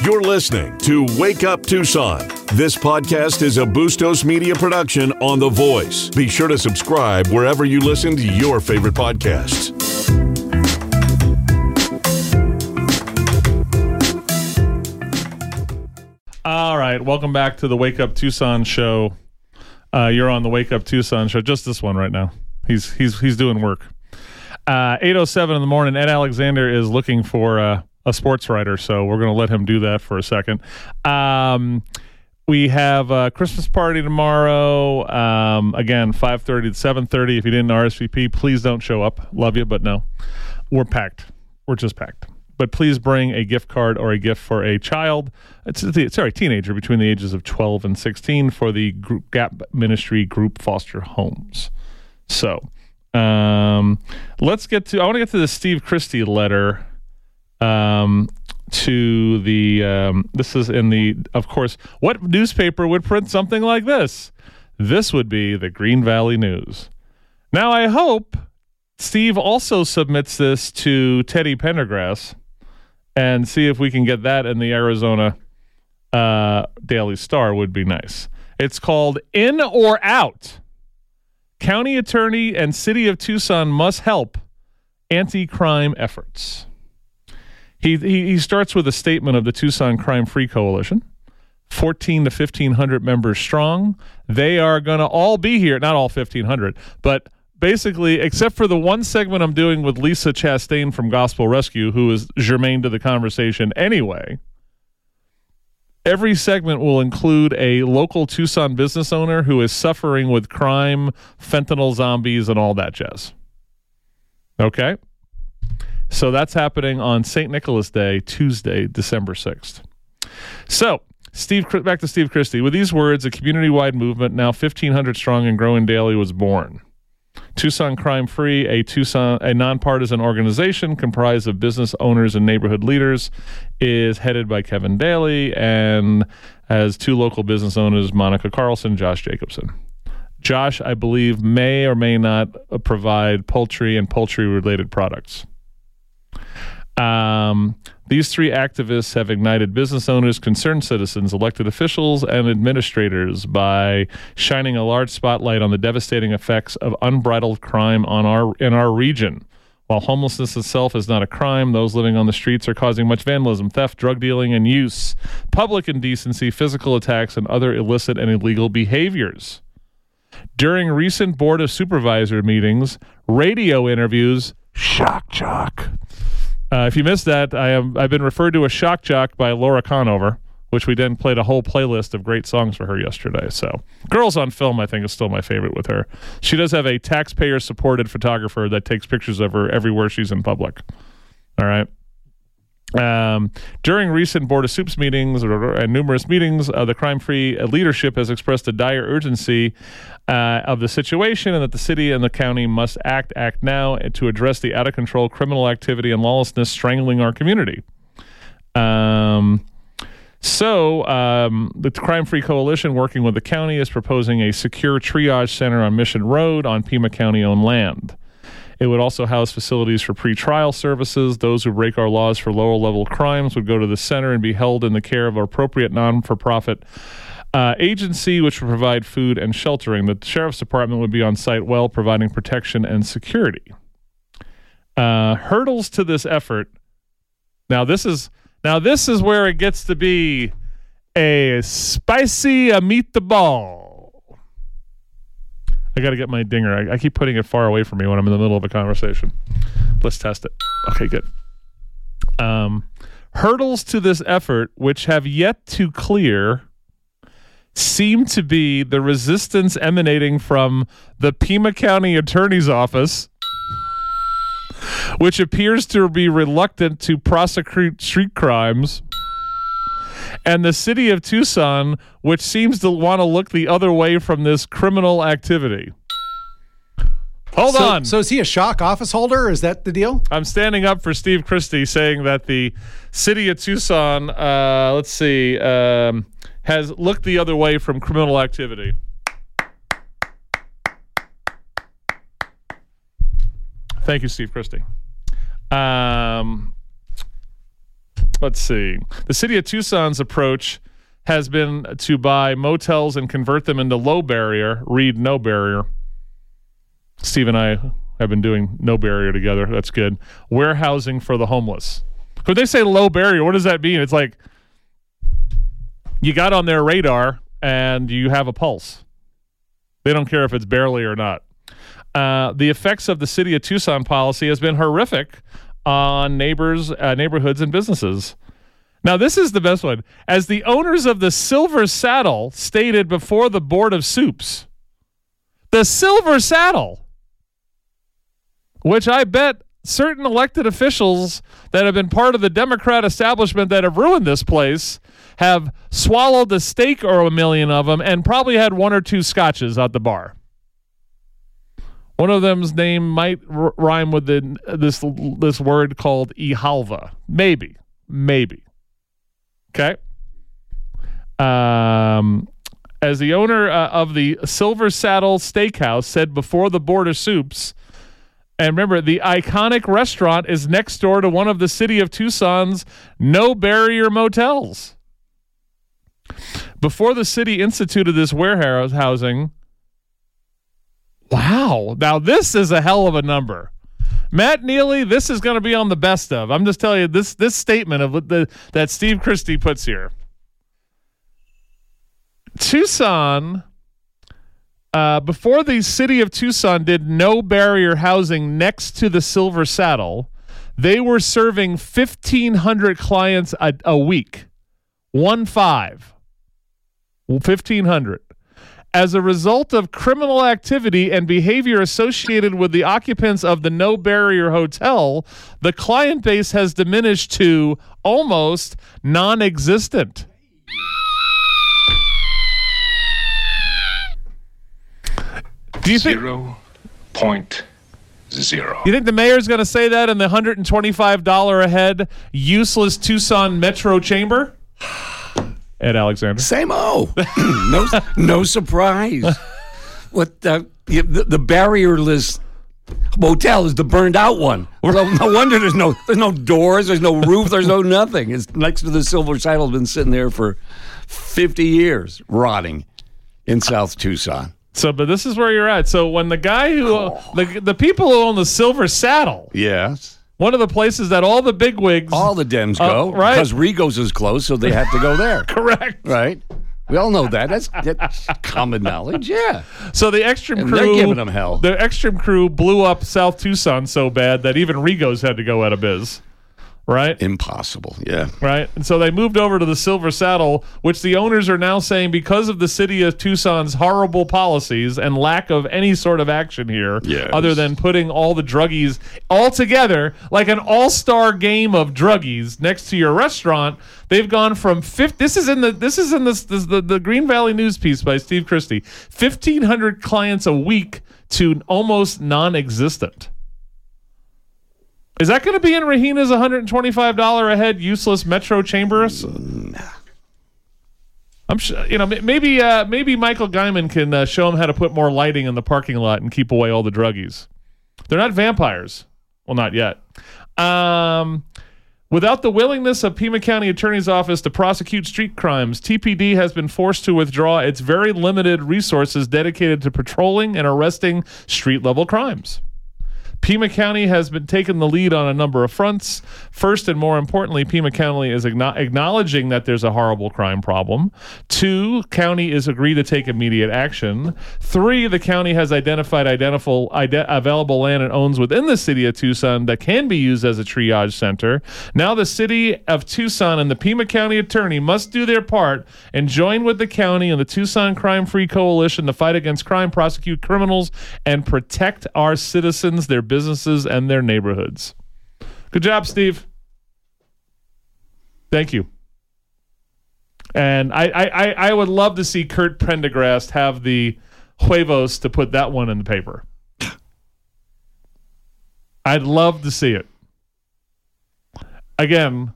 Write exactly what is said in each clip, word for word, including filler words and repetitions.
You're listening to Wake Up Tucson. This podcast is a Bustos Media production on The Voice. Be sure to subscribe wherever you listen to your favorite podcasts. All right, welcome back to the Wake Up Tucson show. Uh, you're on the Wake Up Tucson show, just this one right now. He's he's he's doing work. Uh, eight oh seven in the morning. Ed Alexander is looking for uh, a sports writer, so we're going to let him do that for a second. Um, we have a Christmas party tomorrow. Um, again, five thirty to seven thirty. If you didn't R S V P, please don't show up. Love you, but no. We're packed. We're just packed. But please bring a gift card or a gift for a child. It's, it's sorry, teenager between the ages of twelve and sixteen for the group, Gap Ministry Group Foster Homes. So um, let's get to, I want to get to the Steve Christie letter um, to the, um, this is in the, of course, what newspaper would print something like this? This would be the Green Valley News. Now, I hope Steve also submits this to Teddy Pendergrass and see if we can get that in the Arizona uh, Daily Star would be nice. It's called In or Out. County Attorney and City of Tucson must help anti-crime efforts. He, he he starts with a statement of the Tucson Crime-Free Coalition, fourteen to fifteen hundred members strong. They are going to all be here, not all fifteen hundred, but basically, except for the one segment I'm doing with Lisa Chastain from Gospel Rescue, who is germane to the conversation anyway, every segment will include a local Tucson business owner who is suffering with crime, fentanyl zombies, and all that jazz. Okay? So that's happening on Saint Nicholas Day, Tuesday, December sixth. So, Steve, back to Steve Christie. With these words, a community-wide movement, now fifteen hundred strong and growing daily, was born. Tucson Crime Free, a Tucson, a nonpartisan organization comprised of business owners and neighborhood leaders, is headed by Kevin Daly and has two local business owners, Monica Carlson, Josh Jacobson. Josh, I believe, may or may not provide poultry and poultry-related products. Um, these three activists have ignited business owners, concerned citizens, elected officials, and administrators by shining a large spotlight on the devastating effects of unbridled crime on our in our region. While homelessness itself is not a crime, those living on the streets are causing much vandalism, theft, drug dealing, and use, public indecency, physical attacks, and other illicit and illegal behaviors. During recent Board of Supervisor meetings, radio interviews, shock jock. Uh, if you missed that, I am, I've been referred to as Shock Jock by Laura Conover, which we then played a whole playlist of great songs for her yesterday. So Girls on Film, I think, is still my favorite with her. She does have a taxpayer-supported photographer that takes pictures of her everywhere she's in public. All right. Um, during recent Board of Soups meetings and numerous meetings, uh, the crime-free leadership has expressed a dire urgency uh, of the situation and that the city and the county must act, act now to address the out-of-control criminal activity and lawlessness strangling our community. Um, so um, the Crime-Free Coalition, working with the county, is proposing a secure triage center on Mission Road on Pima County-owned land. It would also house facilities for pretrial services. Those who break our laws for lower-level crimes would go to the center and be held in the care of an appropriate non-for-profit uh, agency, which would provide food and sheltering. The Sheriff's Department would be on site well, providing protection and security. Uh, hurdles to this effort. Now, this is now this is where it gets to be a spicy a meet the ball. I got to get my dinger. I, I keep putting it far away from me when I'm in the middle of a conversation. Let's test it. Okay, good. Um, hurdles to this effort, which have yet to clear, seem to be the resistance emanating from the Pima County Attorney's Office, which appears to be reluctant to prosecute street crimes, and the city of Tucson, which seems to want to look the other way from this criminal activity. Hold so, on. So is he a shock office holder? Is that the deal? I'm standing up for Steve Christie, saying that the city of Tucson, uh, let's see, um, has looked the other way from criminal activity. Thank you, Steve Christie. Um, let's see. The city of Tucson's approach has been to buy motels and convert them into low barrier. Read no barrier. Steve and I have been doing no barrier together. That's good. Warehousing for the homeless. When they say low barrier, what does that mean? It's like you got on their radar and you have a pulse. They don't care if it's barely or not. Uh, the effects of the city of Tucson policy has been horrific on neighbors, uh, neighborhoods, and businesses. Now, this is the best one. As the owners of the Silver Saddle stated before the Board of Soups, the Silver Saddle, which I bet certain elected officials that have been part of the Democrat establishment that have ruined this place have swallowed a steak or a million of them and probably had one or two scotches at the bar. One of them's name might r- rhyme with the, this this word called Ihalva. Maybe. Maybe. Okay. Um, as the owner uh, of the Silver Saddle Steakhouse said before the Board of Soups, and remember, the iconic restaurant is next door to one of the city of Tucson's no barrier motels. Before the city instituted this warehousing, wow. Now, this is a hell of a number. Matt Neely, this is going to be on the best of. I'm just telling you, this this statement of the that Steve Christie puts here. Tucson, uh, before the city of Tucson did no barrier housing next to the Silver Saddle, they were serving fifteen hundred clients a, a week. One five. fifteen hundred. As a result of criminal activity and behavior associated with the occupants of the No Barrier Hotel, the client base has diminished to almost non-existent. Do you think zero point zero? You think the mayor's going to say that in the one hundred twenty-five dollars a head useless Tucson Metro Chamber? Ed Alexander. Same O. no, no surprise. What uh, the, the barrierless motel is the burned out one. No, no wonder there's no there's no doors, there's no roof, there's no nothing. It's next to the Silver Saddle. Been sitting there for fifty years, rotting in South Tucson. So, but this is where you're at. So when the guy who oh. the the people who own the Silver Saddle, yes. One of the places that all the bigwigs, all the Dems go, uh, right? Because Rigo's is closed, so they have to go there. Correct. Right. We all know that. That's, that's common knowledge. Yeah. So the Extreme and crew, they're giving them hell. The Extreme crew blew up South Tucson so bad that even Rigo's had to go out of biz. Right? Impossible, yeah. Right? And so they moved over to the Silver Saddle, which the owners are now saying because of the city of Tucson's horrible policies and lack of any sort of action here, yes. other than putting all the druggies all together, like an all-star game of druggies next to your restaurant, they've gone from fifty, this is in the this is in this, this the, the Green Valley News piece by Steve Christie, fifteen hundred clients a week to almost non-existent. Is that going to be in Rahina's one hundred twenty-five dollars a head useless Metro Chambers? Nah. I'm sure, you know, maybe uh, maybe Michael Gaiman can uh, show him how to put more lighting in the parking lot and keep away all the druggies. They're not vampires. Well, not yet. Um, without the willingness of Pima County Attorney's Office to prosecute street crimes, T P D has been forced to withdraw its very limited resources dedicated to patrolling and arresting street-level crimes. Pima County has been taking the lead on a number of fronts. First and more importantly, Pima County is agno- acknowledging that there's a horrible crime problem. Two, county is agreed to take immediate action. Three, the county has identified identifiable, ide- available land it owns within the city of Tucson that can be used as a triage center. Now the city of Tucson and the Pima County attorney must do their part and join with the county and the Tucson Crime-Free Coalition to fight against crime, prosecute criminals, and protect our citizens, their businesses, and their neighborhoods. Good job, Steve. Thank you. And I, I, I would love to see Kurt Prendergast have the huevos to put that one in the paper. I'd love to see it. Again,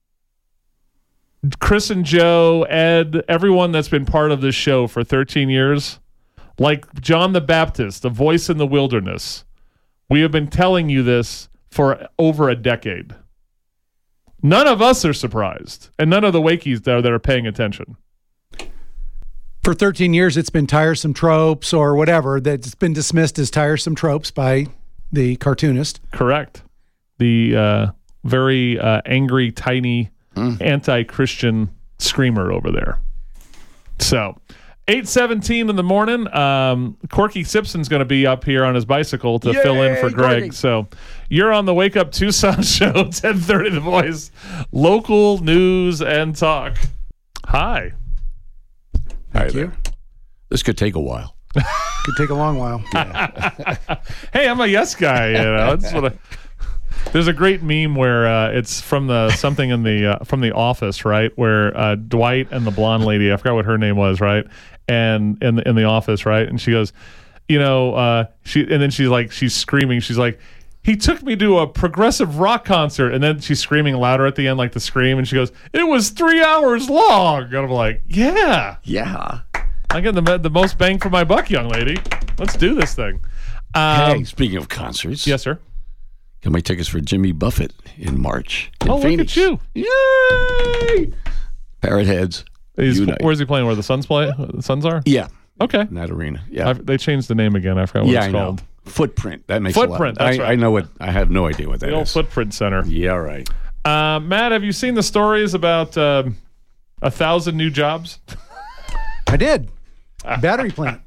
Chris and Joe, Ed, everyone that's been part of this show for thirteen years, like John the Baptist, the voice in the wilderness, we have been telling you this for over a decade. None of us are surprised, and none of the Wakies there that are paying attention. For thirteen years, it's been tiresome tropes or whatever that's been dismissed as tiresome tropes by the cartoonist. Correct. The uh, very uh, angry, tiny, mm. anti-Christian screamer over there. So, eight seventeen in the morning. Um, Corky Simpson's going to be up here on his bicycle to Yay, fill in for Greg. Corky. So, you're on the Wake Up Tucson show, ten thirty The Voice, local news and talk. Hi. Hi Thank there. you. This could take a while. Could take a long while. Hey, I'm a yes guy. You know, that's what I, there's a great meme where uh, it's from the something in the uh, from The Office, right? Where uh, Dwight and the blonde lady, I forgot what her name was, right? And in the, in the office, right? And she goes, you know, uh, she and then she's like, she's screaming, she's like, he took me to a progressive rock concert, and then she's screaming louder at the end, like the scream, and she goes, it was three hours long. And I'm like, yeah, Yeah. I'm getting the the most bang for my buck, young lady. Let's do this thing. Um, Hey, speaking of concerts. Yes, sir. Got my tickets for Jimmy Buffett in March. In Oh, Phoenix. look at you. Yay! Parrot Heads. He's, Unite. where's he playing? Where the Suns play? The Suns are? Yeah. Okay. In that arena. Yeah. I've, they changed the name again. I forgot what yeah, it's I called. know. Footprint. That makes Footprint, a lot. that's I, right. I know what. I have no idea what that The old is. Footprint Center. Yeah, right. Uh, Matt, have you seen the stories about um, a thousand new jobs? I did. Battery plant.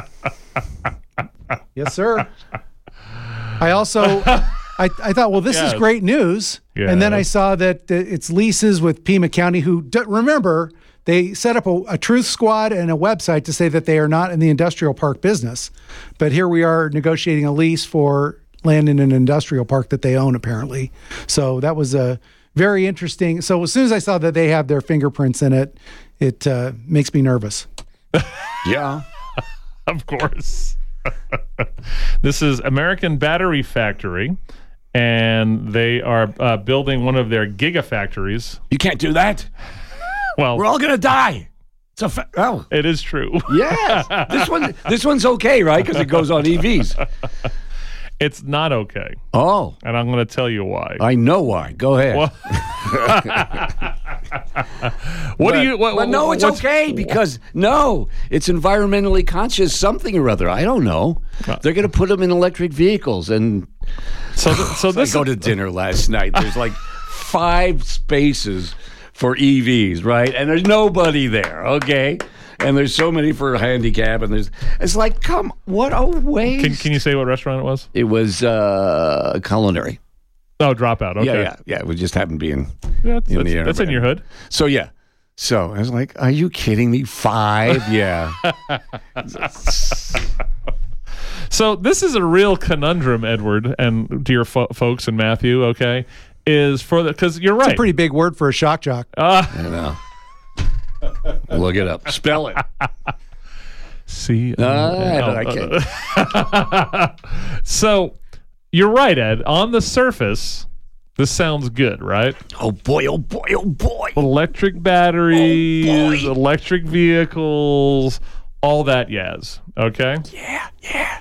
Yes, sir. I also, I, I thought, well, this Yes. is great news. Yeah. And then I saw that uh, it's leases with Pima County, who, d- remember, they set up a, a truth squad and a website to say that they are not in the industrial park business. But here we are negotiating a lease for land in an industrial park that they own, apparently. So that was a very interesting. So as soon as I saw that they have their fingerprints in it, it uh, makes me nervous. Yeah. Of course. This is American Battery Factory, and they are uh, building one of their gigafactories. You can't do that. Well, We're all gonna die. It's a fa- oh it is true. yes. This one. This one's okay, right? Because it goes on E Vs. It's not okay, Oh, and I'm going to tell you why. I know why. Go ahead. Well, what do you? What, Well, no, it's what's- okay because no, it's environmentally conscious something or other. I don't know. They're going to put them in electric vehicles, and So, th- so I this. go to dinner last night. There's like five spaces for E Vs, right? And there's nobody there. Okay. And there's so many for handicap, and there's it's like, come, what a waste. Can, can you say what restaurant it was? It was uh, culinary. Oh, Dropout. Okay. Yeah, yeah, yeah. It was just happened to be in. Yeah, that's, In that's, the that's in internet. your hood. So yeah. So I was like, are you kidding me? Five? Yeah. So this is a real conundrum, Edward, and dear fo- folks and Matthew. Okay, is for the because you're right. It's a pretty big word for a shock jock. Uh, I know. Look it up. Spell it. see, Uh, uh, I can't. so you're right, Ed. On the surface, this sounds good, right? Oh boy! Oh boy! Oh boy! Electric batteries, Oh, boy. electric vehicles, all that jazz. Okay. Yeah, yeah.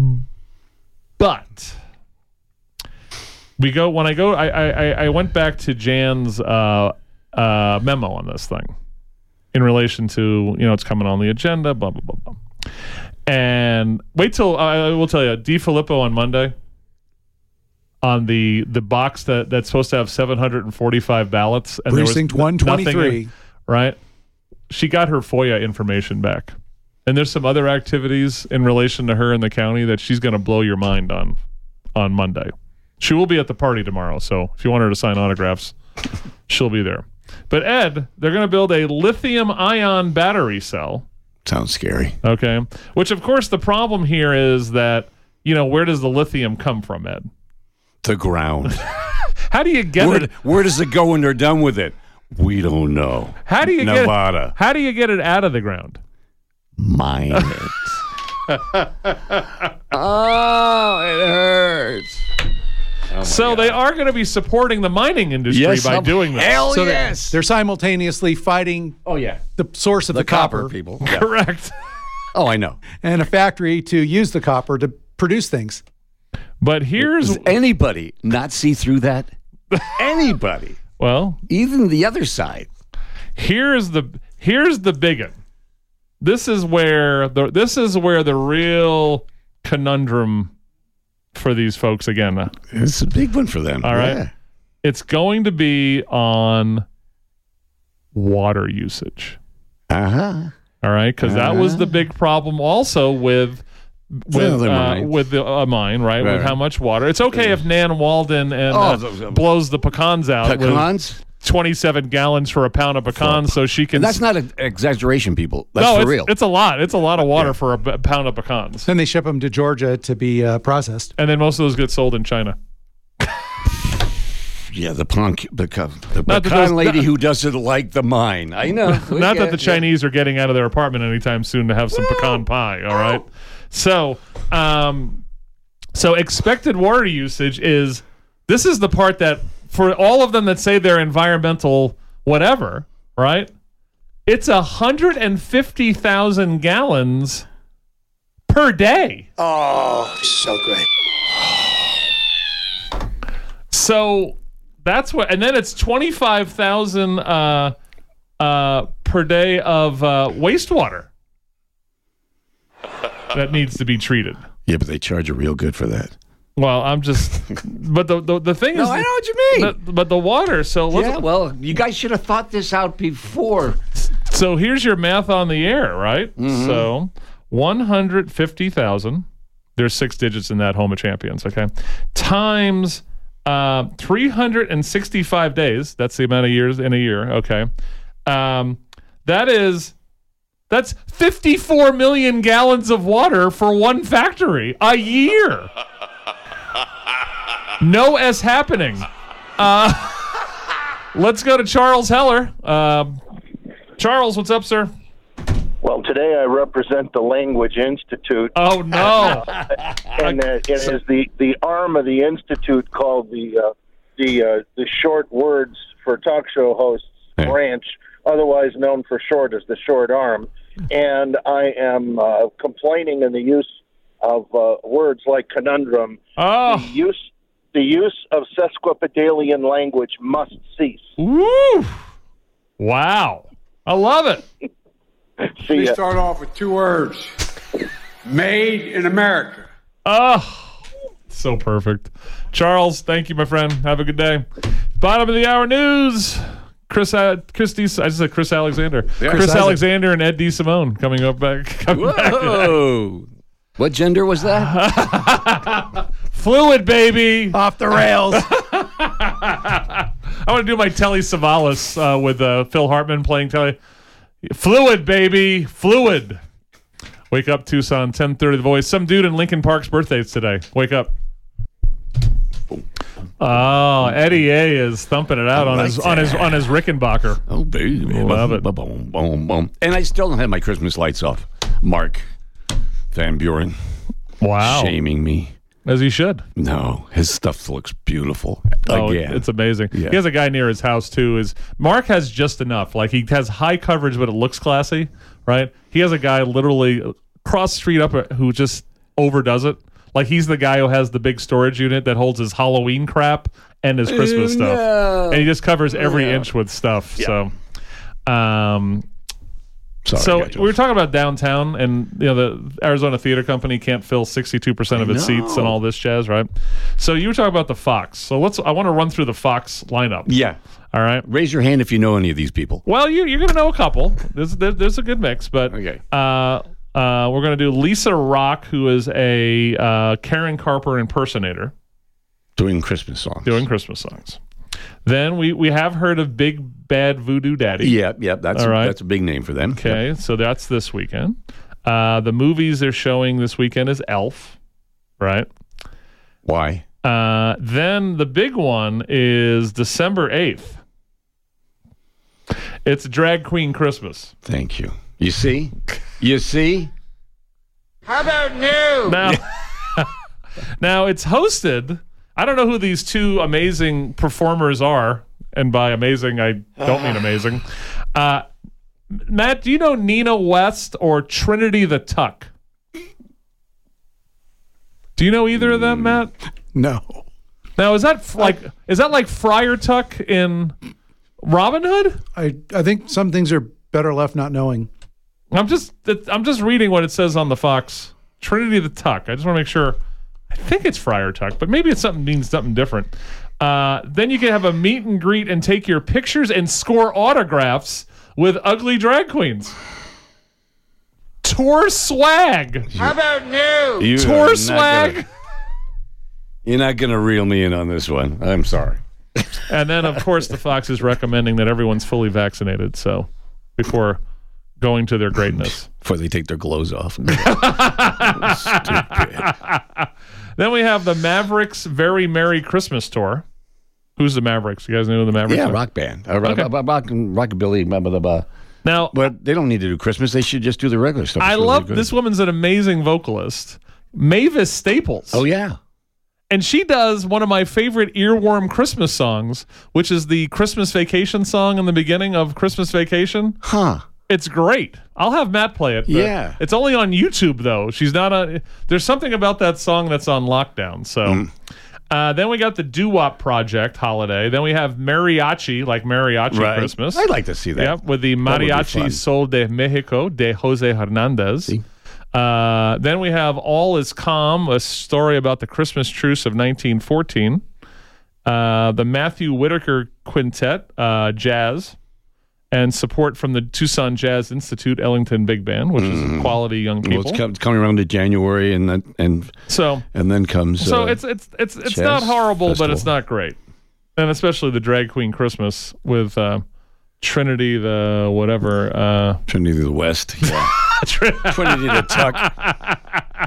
But we go when I go. I I, I went back to Jan's uh, uh, memo on this thing in relation to you know it's coming on the agenda. Blah blah blah blah. And wait till I will tell you. D. Filippo on Monday on the the box that that's supposed to have seven hundred forty-five ballots and Precinct there was n- nothing in- one twenty-three. right? She got her FOIA information back. And there's some other activities in relation to her in the county that she's going to blow your mind on on Monday. She will be at the party tomorrow, so if you want her to sign autographs, she'll be there. But Ed, they're going to build a lithium-ion battery cell, Sounds scary. okay? Which, of course, the problem here is that, you know, where does the lithium come from, Ed? The ground. How do you get where, it? where does it go when they're done with it? We don't know. How do you get Nevada. How do you get it out of the ground? Mine it. Oh, it hurts. Oh So they are going to be supporting the mining industry Yes, by um, doing this. Hell So they're- yes. they're simultaneously fighting oh yeah. the source of the, The copper, copper, people. Yeah. Correct. Oh, I know. and a factory to use the copper to produce things. But here's Does anybody not see through that? Anybody. Well, even the other side. Here's the here's the big one. This is where the this is where the real conundrum for these folks again. It's a big one for them. All right. Yeah. It's going to be on water usage. Uh-huh. All right, because that was the big problem also with with Well, uh, with the uh, mine, right? Right. With how much water. It's okay if Nan Walden and Oh, uh, those- those- blows the pecans out Pecans? with twenty-seven gallons for a pound of pecans, so she can. And that's not an exaggeration, people. That's no, for it's, real. it's a lot. It's a lot of water for a b- pound of pecans, Then they ship them to Georgia to be uh, processed. and then most of those get sold in China. yeah, the punk, the, the Not that pecan those- lady not- who doesn't like the mine. I know. Not Yeah, that the yeah. Chinese are getting out of their apartment anytime soon to have some pecan pie. All right. So, um, so expected water usage is this is the part that for all of them that say they're environmental whatever, right? It's a hundred and fifty thousand gallons per day. Oh, so great. So that's what, and then it's twenty-five thousand uh, uh, per day of uh, wastewater that needs to be treated. Yeah, but they charge you real good for that. Well, I'm just, but the the, the thing No, is, I know what you mean. the- but the water. So let's, Yeah, well, you guys should have thought this out before. so here's your math on the air, right? Mm-hmm. So one hundred fifty thousand. There's six digits in that home of champions. Okay, times uh, three hundred sixty-five days. That's the amount of years in a year. Okay, um, that is. That's fifty-four million gallons of water for one factory a year. No S happening. Uh, let's go to Charles Heller. Uh, Charles, what's up, sir? Well, today I represent the Language Institute, Oh, no. and uh, it is the, the arm of the institute called the uh, the uh, the Short Words for Talk Show Hosts Yeah. branch, otherwise known for short as the Short Arm. And I am uh, complaining in the use of uh, words like conundrum. Oh, The use the use of sesquipedalian language must cease. woo. Wow. I love it. See We ya. start off with two words. Made in America. Oh, so perfect. Charles, thank you, my friend. Have a good day. Bottom of the hour news. Chris, uh, Chris D, I just said Chris Alexander. Chris, Chris Isaac. Alexander and Ed DeSimone coming up back. Coming back today. Whoa. What gender was that? Fluid, baby. Off the rails. I want to do my Telly Savalas uh, with uh, Phil Hartman playing Telly. Fluid, baby. Fluid. Wake up, Tucson, ten thirty The Voice. Some dude in Lincoln Park's birthday is today. Wake up. Oh, Eddie A is thumping it out I on like his on his that. on his Rickenbacker. Oh, baby. Love it. Boom, boom, boom. And I still don't have my Christmas lights off. Mark Van Buren Wow. shaming me. As he should. No, his stuff looks beautiful. Oh, Again. it's amazing. Yeah. He has a guy near his house too. Is Mark has just enough. Like he has high coverage, but it looks classy, right? He has a guy literally cross the street up who just overdoes it. Like he's the guy who has the big storage unit that holds his Halloween crap and his Christmas stuff, no. and he just covers every Yeah. inch with stuff. So, um, Sorry, so guys. we were talking about downtown, and you know the Arizona Theater Company can't fill sixty-two percent of its I seats and know. all this jazz, right? So you were talking about the Fox. So let's. I want to run through the Fox lineup. Yeah. All right. Raise your hand if you know any of these people. Well, you you're gonna know a couple. There's there, there's a good mix, but Okay. Uh, uh, we're gonna do Lisa Rock, who is a uh, Karen Carper impersonator Doing Christmas songs. doing Christmas songs. Then we we have heard of Big Bad Voodoo Daddy. Yeah, yeah. That's, All right. that's a big name for them. Okay, so that's this weekend. Uh, the movies they're showing this weekend is Elf, right? Why? Uh, then the big one is December eighth. It's Drag Queen Christmas. Thank you. You see? You see? How about new? Now, now it's hosted. I don't know who these two amazing performers are, and by amazing, I don't mean amazing. Uh, Matt, do you know Nina West or Trinity the Tuck? Do you know either of them, Matt? No. Now, is that f- like is that like Friar Tuck in Robin Hood? I, I think some things are better left not knowing. I'm just I'm just reading what it says on the Fox. Trinity the Tuck. I just want to make sure. I think it's Friar Tuck, but maybe it's something means something different. Uh, then you can have a meet and greet and take your pictures and score autographs with ugly drag queens. Tour swag. How about new? You Tour swag. Gonna, you're not going to reel me in on this one. I'm sorry. And then, of course, the Fox is recommending that everyone's fully vaccinated. So before going to their greatness. Before they take their clothes off. Stupid. Then we have the Mavericks Very Merry Christmas Tour. Who's the Mavericks? You guys know who the Mavericks Yeah, are? rock band. Uh, rock, Okay. rock, rock, rockabilly. Blah, blah, blah. Now, But they don't need to do Christmas. They should just do the regular stuff. I It's really love good. this woman's an amazing vocalist, Mavis Staples. Oh, yeah. And she does one of my favorite earworm Christmas songs, which is the Christmas Vacation song in the beginning of Christmas Vacation. Huh. It's great. I'll have Matt play it. but Yeah. It's only on YouTube, though. She's not on. There's something about that song that's on lockdown. So Mm. uh, then we got the Doo-Wop Project holiday. Then we have Mariachi, like Mariachi Right. Christmas. I'd like to see that. Yep, with the That would be Mariachi fun. Sol de Mexico de Jose Hernandez. See? Uh, then we have All Is Calm, a story about the Christmas truce of nineteen fourteen. Uh, the Matthew Whitaker Quintet, uh, jazz, and support from the Tucson Jazz Institute Ellington Big Band, which is quality young people. Well, it's, com- it's coming around to January, and then and so, and then comes. so uh, it's it's it's it's Jazz not horrible, but Festival. it's not great, and especially the Drag Queen Christmas with uh, Trinity, the whatever. Uh, Trinity of the West. Yeah. Trinity the Tuck.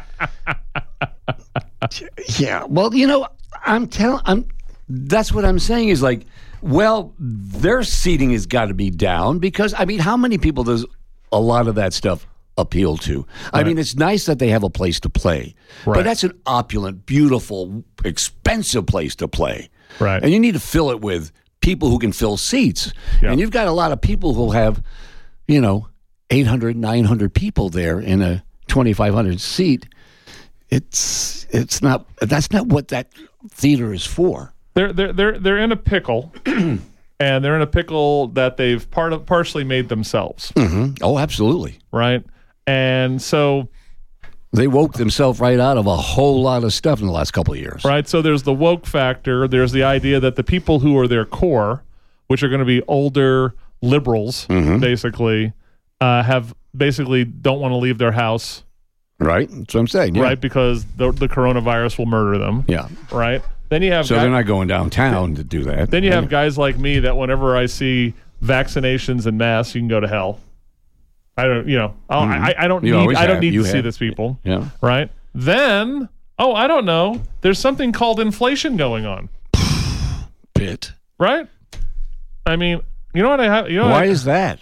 Yeah. Well, you know, I'm telling. I'm. That's what I'm saying is like, well, their seating has got to be down because I mean, how many people does a lot of that stuff appeal to? I mean, it's nice that they have a place to play, Right. but that's an opulent, beautiful, expensive place to play, Right. And you need to fill it with people who can fill seats, Yeah. and you've got a lot of people who have, you know, eight hundred, nine hundred people there in a twenty-five hundred seat. It's it's not that's not what that theater is for. They're they're they're they're in a pickle, and they're in a pickle that they've part of, partially made themselves, Mm-hmm. Oh, absolutely. right? And so, They woke themselves right out of a whole lot of stuff in the last couple of years. right. So there's the woke factor. There's the idea that the people who are their core, which are going to be older liberals, basically, uh, have basically don't want to leave their house, Right? That's what I'm saying. Yeah. right? Because the the coronavirus will murder them, Yeah. right? Then you have So guy- they're not going downtown to do that. then you have guys like me that whenever I see vaccinations and masks, you can go to hell. I don't, you know, I'll, I, I don't You need, always I don't have. need You to see have. this, people. Yeah. Right? Then, oh, I don't know. There's something called inflation going on, Bit. right? I mean, you know what I have? You know, Why what I, is that?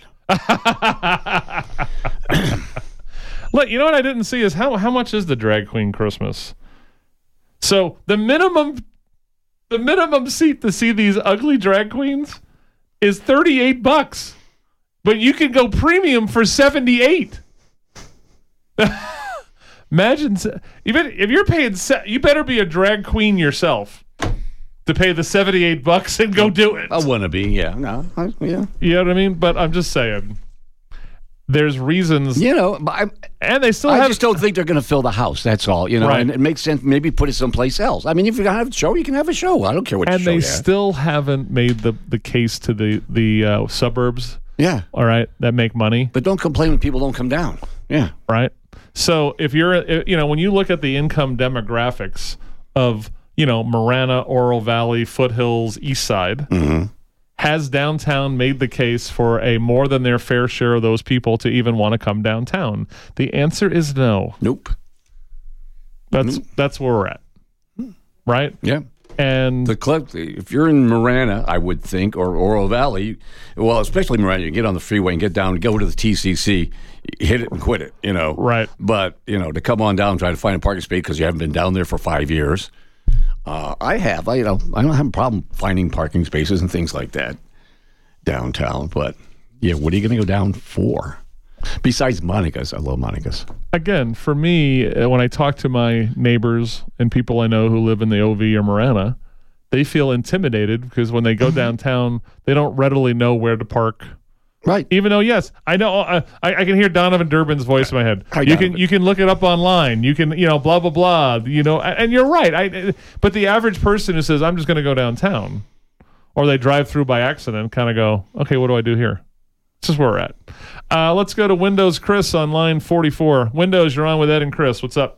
look, you know what I didn't see is how how much is the drag queen Christmas? So the minimum, the minimum seat to see these ugly drag queens is thirty-eight bucks, but you can go premium for seventy-eight. Imagine se- even if you're paying, se- you better be a drag queen yourself to pay the seventy-eight bucks and go do it. I want to be. Yeah. No. I, yeah. You know what I mean? But I'm just saying, there's reasons, You know, but I, and they still I have. just don't think they're going to fill the house. That's all. You know, Right. and it makes sense. Maybe put it someplace else. I mean, if you're going to have a show, you can have a show. I don't care what and show they you have. still haven't made the the case to the the uh, suburbs. Yeah. All right, that make money. But don't complain when people don't come down. Yeah. Right. So if you're, uh, you know, when you look at the income demographics of, you know, Marana, Oro Valley, Foothills, East Side, has downtown made the case for a more than their fair share of those people to even want to come downtown? The answer is no. Nope. That's that's where we're at. Right. Yeah. And The club, if you're in Marana, I would think, or Oro Valley, well, especially Marana, you get on the freeway and get down, go to the T C C, hit it and quit it, you know. Right. But, you know, to come on down and try to find a parking space because you haven't been down there for five years. Uh, I have. I, you know, I don't have a problem finding parking spaces and things like that downtown. But, yeah, what are you going to go down for? Besides Monica's. I love Monica's. again, for me, uh, when I talk to my neighbors and people I know who live in the O V or Marana, they feel intimidated because when they go downtown, they don't readily know where to park. Right. Even though, yes, I know, uh, I, I can hear Donovan Durbin's voice in my head. Hi, you Donovan. can you can look it up online. You can, you know, blah blah blah. You know, and you're right. I, but the average person who says, "I'm just going to go downtown," or they drive through by accident, kind of go, "Okay, what do I do here?" This is where we're at. Uh, let's go to Windows Chris on line forty-four. Windows, you're on with Ed and Chris. What's up?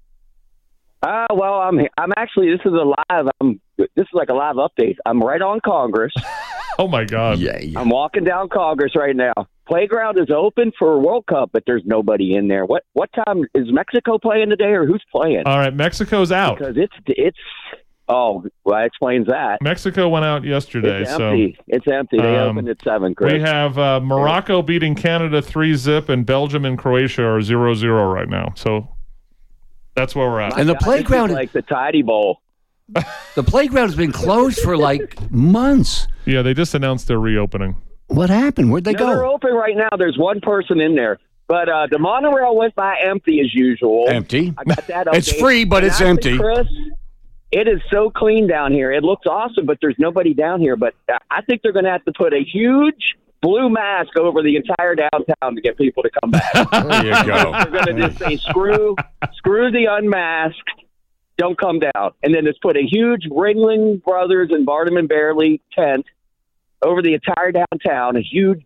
Uh, well, I'm I'm actually this is a live. I'm this is like a live update. I'm right on Congress. Oh my God! Yeah, yeah. I'm walking down Congress right now. Playground is open for World Cup, but there's nobody in there. What what time is Mexico playing today, or who's playing? All right, Mexico's out. Because it's it's oh, well, that explains that. Mexico went out yesterday, It's so empty. It's empty. They Um, opened at seven. Chris. we have uh, Morocco beating Canada three zip, and Belgium and Croatia are zero zero right now. So that's where we're at. And the God, this is playground, like the Tidy Bowl. the playground has been closed for like months. Yeah, they just announced their reopening. What happened? Where'd they No, they're go? open right now. There's one person in there, but uh, the monorail went by empty as usual. Empty. I got that. It's update. free, but And it's actually, empty. Chris, it is so clean down here. It looks awesome, but there's nobody down here. But I think they're going to have to put a huge blue mask over the entire downtown to get people to come back. There you go. They're going to just say, screw, screw the unmasked. Don't come down. And then just put a huge Ringling Brothers and Barnum and Bailey tent over the entire downtown, a huge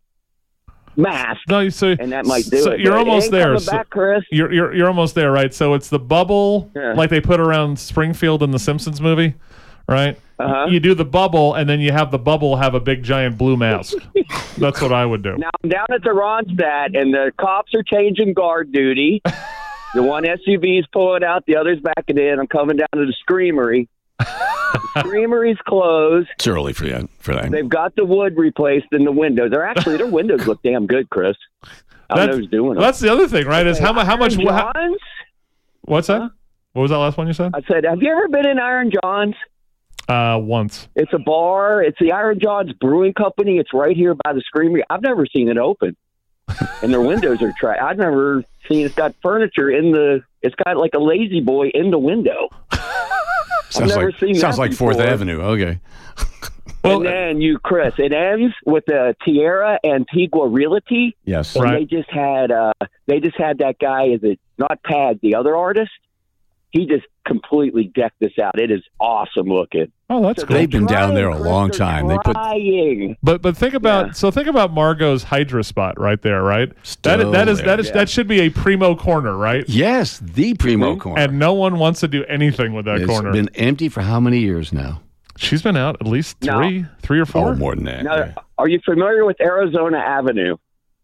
mask. No, so And that might do so it. You're But it almost ain't there. coming So back, Chris. you're you're you're almost there, right? So it's the bubble, Yeah. like they put around Springfield in the Simpsons movie, right? Uh-huh. You do the bubble, and then you have the bubble have a big giant blue mask. That's what I would do. Now I'm down at the Ronstadt, and the cops are changing guard duty. The one S U V is pulling out, the other's backing in. I'm coming down to the Screamery. The Screamery's closed. It's early for that. For that. They've got the wood replaced in the windows. They're actually their windows look damn good, Chris. I don't know That's, who's doing it. that's the other thing, right? Is how, mu- how much? Iron How, John's? what's that? Huh? What was that last one you said? I said, have you ever been in Iron John's? Uh, once. It's a bar. It's the Iron John's Brewing Company. It's right here by the Screamery. I've never seen it open. And their windows are tra- I've never seen it's got furniture in the it's got like a lazy boy in the window. sounds never like seen sounds that like Fourth before. Avenue. Okay. Well, And then you, Chris, it ends with the Tierra Antigua Realty. Yes. And Right. they just had uh they just had that guy, is it not Tag, the other artist? He just completely decked this out. It is awesome looking. oh, that's So cool. They've been down there a Chris, long they're time. They put trying. But but think about Yeah. so think about Margot's Hydra spot right there, right? Still that that is there. that is Yeah. that should be a primo corner, right? yes, the primo Mhm. corner. And no one wants to do anything with that it's corner. been empty for how many years now? She's been out at least No. three, three or four. Oh, more than that. Now, yeah. are you familiar with Arizona Avenue?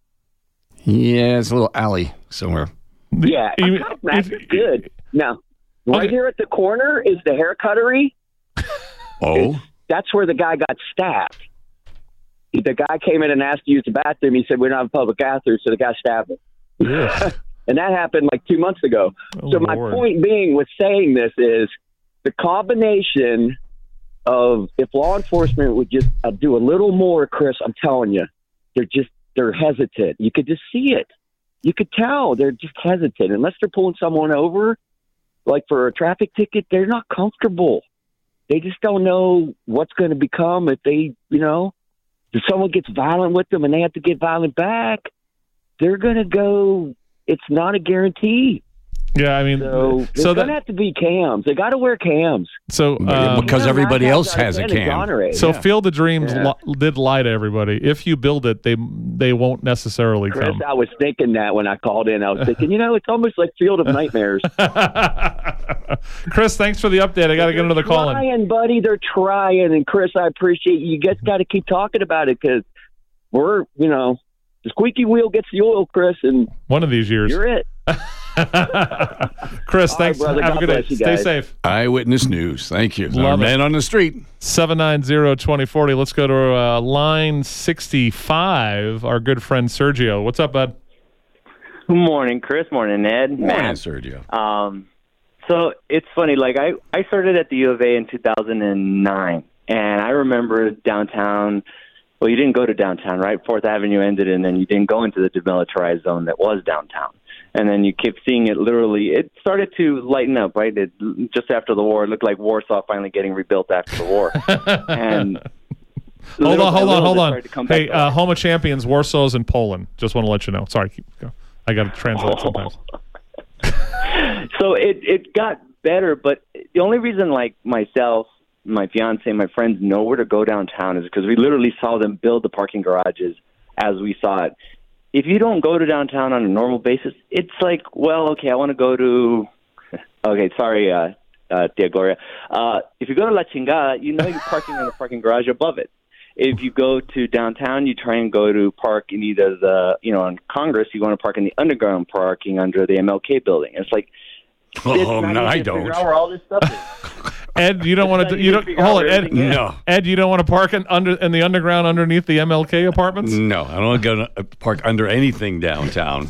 Yeah, it's a little alley somewhere. Yeah, You- that's if- good. Now, right Okay. here at the corner is the hair cuttery. Oh, That's where the guy got stabbed. The guy came in and asked to use the bathroom. He said, "We don't have a public bathroom," so the guy stabbed him. Ugh. And that happened like two months ago. Oh, so my Lord. point being with saying this is the combination of if law enforcement would just uh, do a little more, Chris, I'm telling you, they're just, they're hesitant. You could just see it. You could tell they're just hesitant. Unless they're pulling someone over, like for a traffic ticket, they're not comfortable. They just don't know what's going to become if they, you know, if someone gets violent with them and they have to get violent back, they're going to go, it's not a guarantee. Yeah, I mean, So there's so going to that have to be cams. They got to wear cams. so Yeah, um, because Yeah, everybody nine else times out of has a ten cam. exonerate. so Yeah. Field of Dreams Yeah. li- did lie to everybody. If you build it, they they won't necessarily Chris, come. I was thinking that when I called in. I was thinking, you know, it's almost like Field of Nightmares. Chris, thanks for the update. I got to get another call in. Trying, buddy. They're trying. And Chris, I appreciate you. You just got to keep talking about it because we're, you know, the squeaky wheel gets the oil, Chris, and One of these years. you're it. Chris, All right, thanks. brother. Have a God good day. bless you Stay guys. safe. Eyewitness News. Thank you. Love Our it. man on the street. seven nine zero, two zero four zero. Let's go to uh, line sixty-five. Our good friend Sergio. What's up, bud? Good morning, Chris. Morning, Ed. Morning, Matt. Sergio. Um, so it's funny. Like I, I started at the U of A in two thousand nine, and I remember downtown. Well, you didn't go to downtown, right? Fourth Avenue ended, and then you didn't go into the demilitarized zone that was downtown. And then you kept seeing it literally. It started to lighten up, right? It, just after the war, it looked like Warsaw finally getting rebuilt after the war. And hold on, hold on, hold on. Hey, uh, home of champions, Warsaw's in Poland. Just want to let you know. Sorry, keep go. I got to translate oh. sometimes. So it it got better, but the only reason, like myself, my fiance, my friends know where to go downtown is because we literally saw them build the parking garages as we saw it. If you don't go to downtown on a normal basis, it's like, well, okay, I want to go to, okay, sorry, uh, uh, Tia Gloria. Uh, if you go to La Chingada, you know you're parking in the parking garage above it. If you go to downtown, you try and go to park in either the, you know, on Congress, you want to park in the underground parking under the M L K building. It's like, oh, no, I don't. Figure out where all this stuff is. Ed, you don't want to. You don't hold it, Ed. No, Ed, you don't want to park in under in the underground underneath the M L K apartments. No, I don't want to go to park under anything downtown.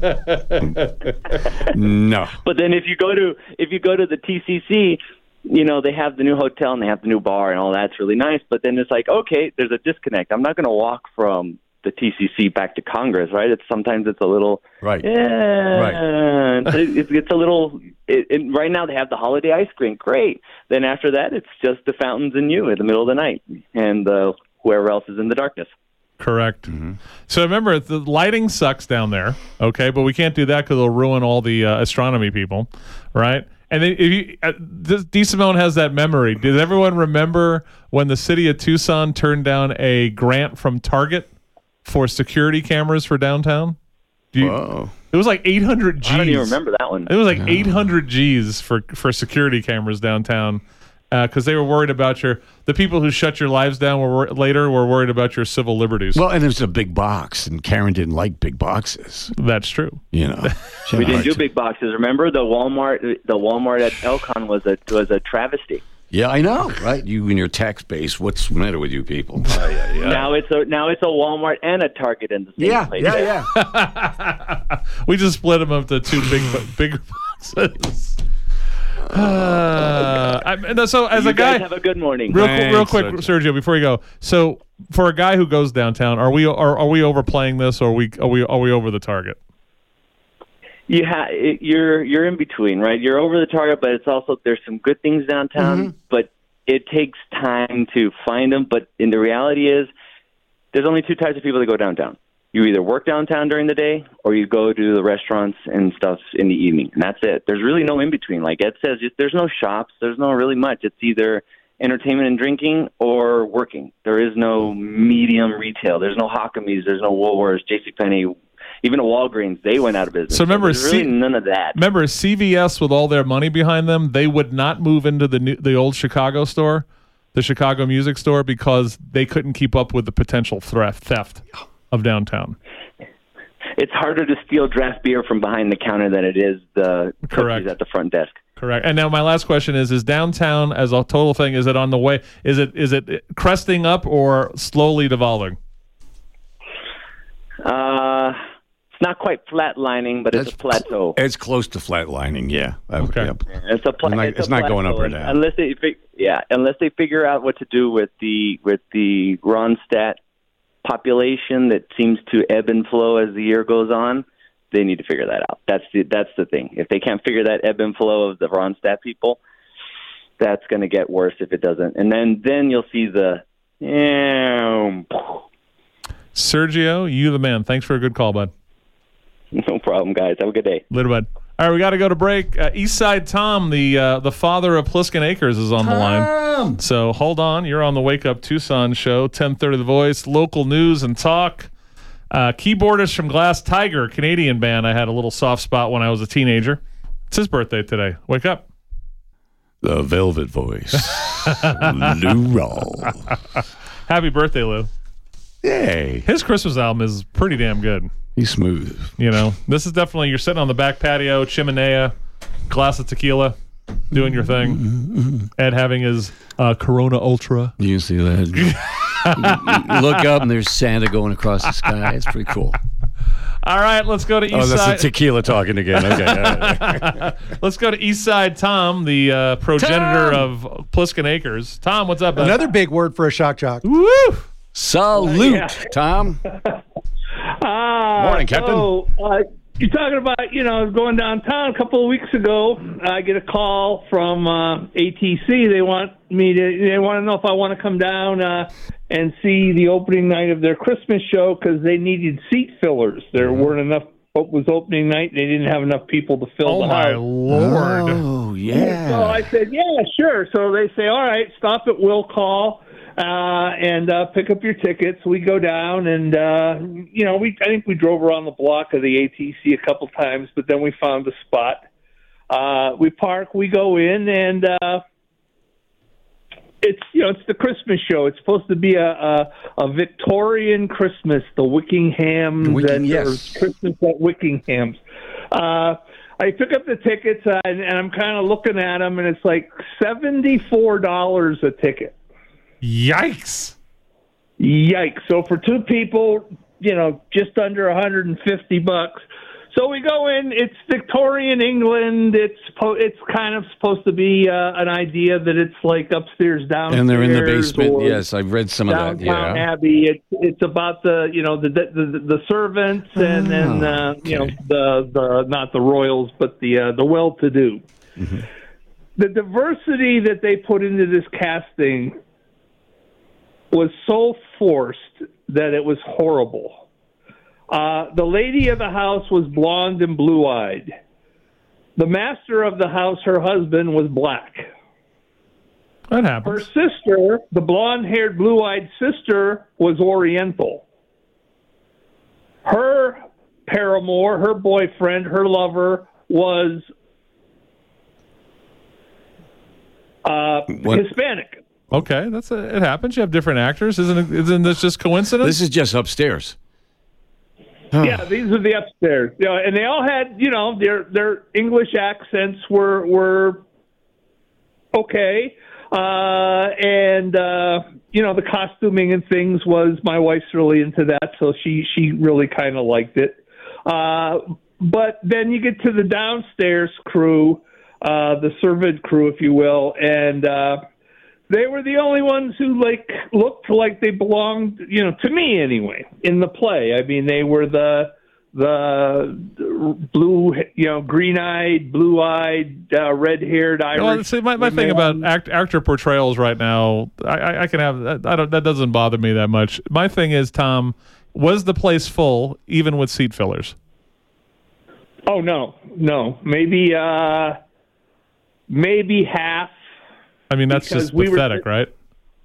No. But then if you go to if you go to the T C C, you know they have the new hotel and they have the new bar and all that's really nice. But then it's like, okay, there's a disconnect. I'm not going to walk from the T C C back to Congress, right? It's sometimes it's a little right. Yeah, right. It's, it's a little. It, it, right now they have the holiday ice cream, great. Then after that, it's just the fountains and you in the middle of the night, and uh, whoever else is in the darkness. Correct. Mm-hmm. So remember, the lighting sucks down there, okay? But we can't do that because it'll ruin all the uh, astronomy people, right? And then if you, uh, D. Simone has that memory. Does everyone remember when the city of Tucson turned down a grant from Target for security cameras for downtown? Do you, Whoa. It was like eight hundred G's. I don't even remember that one. It was like No. eight hundred G's for, for security cameras downtown because uh, they were worried about your the people who shut your lives down were wor- later were worried about your civil liberties. Well, and it was a big box, and Karen didn't like big boxes. That's true. You know, we didn't do big boxes. Remember the Walmart? The Walmart at Elcon was a was a travesty. Yeah, I know, right? You and your tax base. What's the matter with you people? Oh, yeah, yeah. Now it's a now it's a Walmart and a Target in the same Yeah, place. yeah, yeah. We just split them up to two big big boxes. Uh, I, so as you a guy, guys have a good morning. real, Thanks, real quick, Sergio. Sergio, before you go. So for a guy who goes downtown, are we are, are we overplaying this, or are we are we are we over the target? You ha- it, you're you're in between, right? You're over the target, but it's also there's some good things downtown, Mm-hmm. but it takes time to find them. But in the reality is, there's only two types of people that go downtown. You either work downtown during the day, or you go to the restaurants and stuff in the evening, and that's it. There's really no in between. Like Ed says, there's no shops. There's no really much. It's either entertainment and drinking or working. There is no medium retail. There's no Hockamies. There's no Woolworths, JCPenney. Even a Walgreens, they went out of business. So remember, there's really C- none of that. Remember, C V S with all their money behind them, they would not move into the new, the old Chicago store, the Chicago music store, because they couldn't keep up with the potential theft theft of downtown. It's harder to steal draft beer from behind the counter than it is the Correct. cookies at the front desk. Correct. And now my last question is: Is downtown as a total thing? Is it on the way? Is it is it cresting up or slowly devolving? Uh, it's not quite flatlining, but it's a plateau. It's close to flatlining. Yeah. Okay. Yep. It's a pla- It's not- it's, it's a not going up or plateau. down. Unless they, fig- yeah, unless they figure out what to do with the with the Ronstadt population that seems to ebb and flow as the year goes on. They need to figure that out. That's the that's the thing. If they can't figure that ebb and flow of the Ronstadt people, that's going to get worse if it doesn't. And then then you'll see the. Yeah, Sergio, you the man. Thanks for a good call, bud. no problem, guys. Have a good day. Later, bud. All right, we got to go to break. Uh, Eastside Tom, the uh, the father of Pliskin Acres, is on the line. So hold on. You're on the Wake Up Tucson show, ten thirty The Voice, local news and talk. Uh, keyboardist from Glass Tiger, Canadian band I had a little soft spot when I was a teenager. It's his birthday today. Wake up. The Velvet Voice. Lou Roll. Happy birthday, Lou. Yay. His Christmas album is pretty damn good. He's smooth. You know, this is definitely, you're sitting on the back patio, chimenea, glass of tequila, doing your thing. Ed having his uh, Corona Ultra. You see that? You look up and there's Santa going across the sky. It's pretty cool. All right, let's go to Eastside. Oh, that's the tequila talking again. Okay. All right. Let's go to Eastside Tom, the uh, progenitor Tom! of Pliskin Acres. Tom, what's up, bud? Another big word for a shock jock. Woo! Salute, Yeah. Tom. Ah, Morning, Captain. So, uh, you're talking about, you know, going downtown a couple of weeks ago. I get a call from uh, A T C. They want me to. They want to know if I want to come down uh, and see the opening night of their Christmas show because they needed seat fillers. There mm-hmm. weren't enough. It was opening night. They didn't have enough people to fill oh the my house. Lord! Oh yeah. So I said, yeah, sure. So they say, all right, stop at Will Call. Uh, and uh, pick up your tickets. We go down, and uh, you know, we I think we drove around the block of the A T C a couple times, but then we found a spot. Uh, we park, we go in, and uh, it's you know it's the Christmas show. It's supposed to be a a, a Victorian Christmas, the Wickingham, Wicking, that, yes. Christmas at Wickingham's. Uh, I pick up the tickets, uh, and, and I'm kind of looking at them, and it's like seventy-four dollars a ticket. Yikes! Yikes! So for two people, you know, just under one hundred fifty bucks. So we go in. It's Victorian England. It's it's kind of supposed to be uh, an idea that it's like upstairs, downstairs, and they're in the basement. Yes, I've read some of that. Downtown Yeah, Abbey. It's it's about the you know the the, the servants and then uh, okay. you know the the not the royals but the uh, the well-to-do. Mm-hmm. The diversity that they put into this casting was so forced that it was horrible. Uh, the lady of the house was blonde and blue-eyed. The master of the house, her husband, was black. That happens. Her sister, the blonde-haired, blue-eyed sister, was Oriental. Her paramour, her boyfriend, her lover, was uh, Hispanic. Okay, that's a, it happens. You have different actors. Isn't it, isn't this just coincidence? This is just upstairs. Yeah, these are the upstairs. You know, and they all had, you know, their their English accents were were okay, uh, and uh, you know the costuming and things was my wife's really into that, so she she really kind of liked it. Uh, but then you get to the downstairs crew, uh, the servant crew, if you will, and. Uh, They were the only ones who like looked like they belonged, you know, to me anyway, in the play. I mean, they were the the blue, you know, green-eyed, blue-eyed, uh, red-haired Irish. Well, see, my, my thing about act, actor portrayals right now, I, I, I can have I don't that doesn't bother me that much. My thing is, Tom, was the place full even with seat fillers? Oh no, no, maybe uh, maybe half. I mean, that's Because just we pathetic, were, right?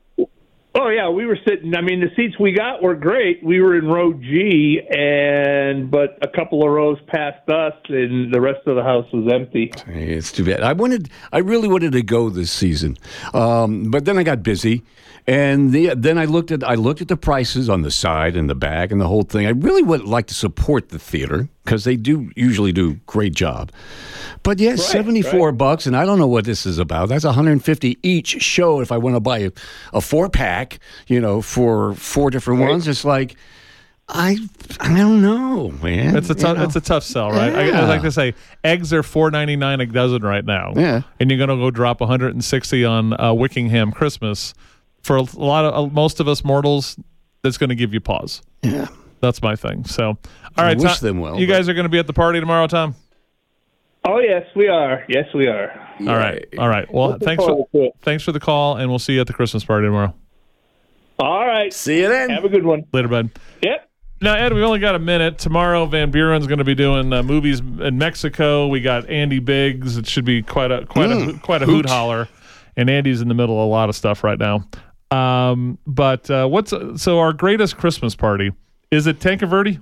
Oh, yeah, we were sitting, I mean, the seats we got were great. We were in row G, and but a couple of rows past us, and the rest of the house was empty. It's too bad. I wanted, I really wanted to go this season, um, but then I got busy, and the, then I looked at, I looked at the prices on the side and the back and the whole thing. I really would like to support the theater because they do usually do a great job. But yeah, right, seventy-four right. bucks, and I don't know what this is about. That's one hundred fifty each show. If I want to buy a, a four pack, you know, for four different right. ones, it's like I I don't know, man. It's a tough it's a tough sell, right? Yeah. I, I like to say eggs are four ninety-nine a dozen right now. Yeah, and you're gonna go drop one hundred sixty on uh, Wickingham Christmas for a lot of uh, most of us mortals. That's going to give you pause. Yeah, that's my thing. So, all right, I wish Tom, them well. You but... guys are going to be at the party tomorrow, Tom? Oh yes, we are. Yes, we are. All right, all right. Well, Looking thanks for thanks for the call, and we'll see you at the Christmas party tomorrow. All right. See you then. Have a good one. Later, bud. Yep. Now, Ed, we've only got a minute. Tomorrow, Van Buren's going to be doing uh, movies in Mexico. We got Andy Biggs. It should be quite a quite mm, a quite a hoot holler, and Andy's in the middle of a lot of stuff right now. Um, but uh, what's so our greatest Christmas party? Is it Tankerverde?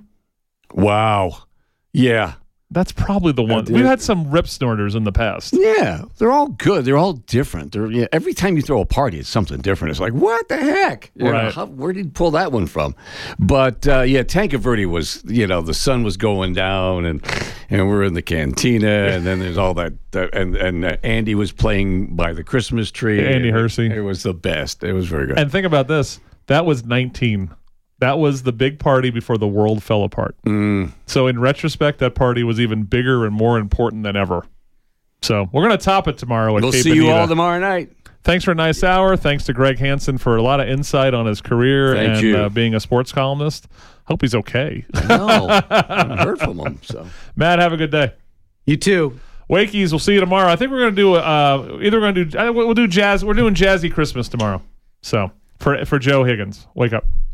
Wow. Yeah. That's probably the one. We've had some rip snorters in the past. Yeah, they're all good. They're all different. They're, yeah, every time you throw a party, it's something different. It's like, what the heck? You right. know, how, where did you pull that one from? But, uh, yeah, Tankerverde was, you know, the sun was going down, and and we're in the cantina, and then there's all that, that and, and uh, Andy was playing by the Christmas tree. Andy Hersey. It, it was the best. It was very good. And think about this. That was nineteen. That was the big party before the world fell apart. Mm. So in retrospect, that party was even bigger and more important than ever. So we're going to top it tomorrow at We'll Cape see you Anita. all tomorrow night. Thanks for a nice hour. Thanks to Greg Hansen for a lot of insight on his career Thank and you. uh, being a sports columnist. Hope he's okay. No, I haven't heard from him. So, Matt, have a good day. You too. Wakies, we'll see you tomorrow. I think we're going to do uh, either we're going to do uh, we'll do jazz. We're doing Jazzy Christmas tomorrow. So for for Joe Higgins, wake up.